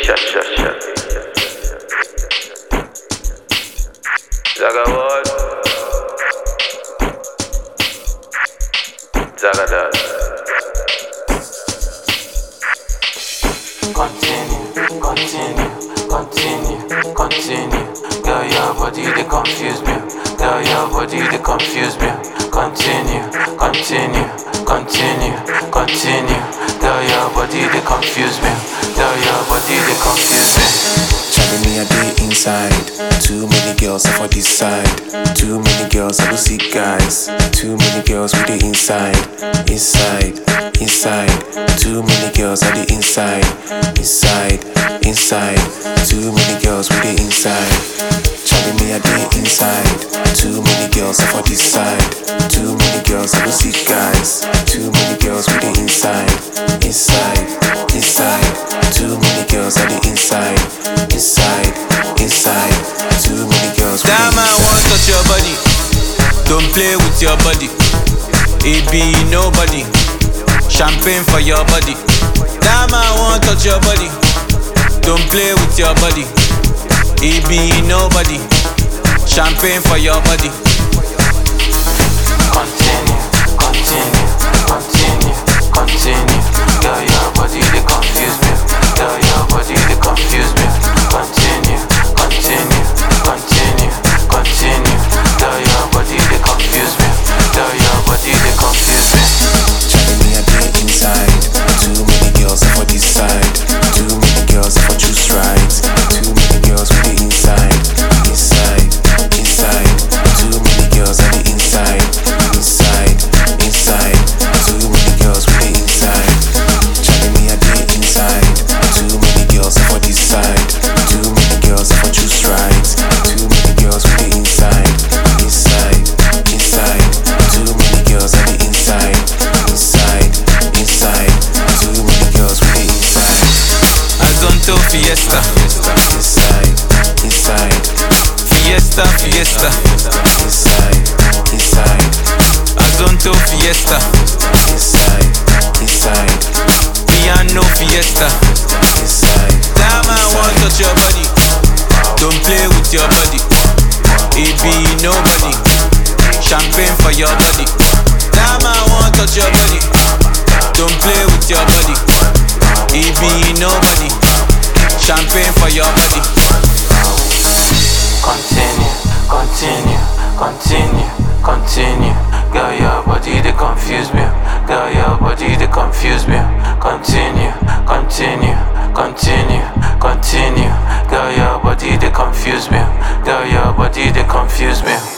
Shut. Zaga what? Zaga that. Continue. Girl, your body they confuse me. Girl, your body they confuse me. Continue. Girl, your body they confuse me. Girl, your body they confuse me. Charlie, me a day inside. Too many girls for this side. Too many girls I go see guys. Too many girls with the inside. Too many girls at the inside. Too many girls with the inside. Charlie, me a day inside. Too many girls for this side. Too many girls I go see guys. Too many girls with the inside. Too many girls at the inside. Too many girls with the inside. That man won't touch your body. Don't play with your body. It be nobody. Champagne for your body. That man won't touch your body. Don't play with your body. It be nobody. Champagne for your body. Continue. Girl, your body they confuse me. Girl, your body they confuse me. Continue. Girl, your body they confuse me. Girl, your body they confuse me. Charlie, me a day inside. Too many girls for this side. Too many girls for choose right. Too many girls with the inside. Too many girls at the inside. Too many girls with the inside. Charlie, me a day inside. Too many girls for this side. Too many girls for choose right. Too many girls with the inside. Too many girls at the inside. Too many girls with the inside. Azonto Fiesta. Inside. Fiesta. Inside. Azonto Fiesta. Inside. Piano Fiesta. Inside. That man won't touch your body. Don't play with your body. It be nobody. Champagne for your body. That man won't touch your body. Don't play with your body. It be nobody. Champagne for your body. Continue. Girl, your body they confuse me. Girl, your body they confuse me. Continue. Girl, your body they confuse me. Girl, your body they confuse me.